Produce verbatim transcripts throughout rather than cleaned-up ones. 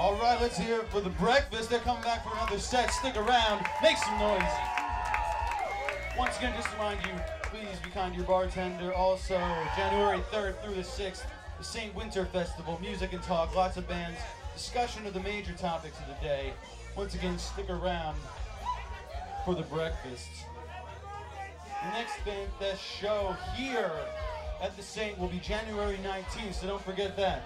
All right, let's hear it for The Breakfast. They're coming back for another set. Stick around, make some noise. Once again, just to remind you, please be kind to your bartender. Also, January third through the sixth, the Saint Winter Festival, music and talk, lots of bands, discussion of the major topics of the day. Once again, stick around for The Breakfast. The next band, the show here at the Saint will be January nineteenth, so don't forget that.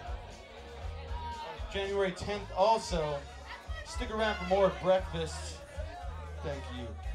January tenth also. Stick around for more Breakfast. Thank you.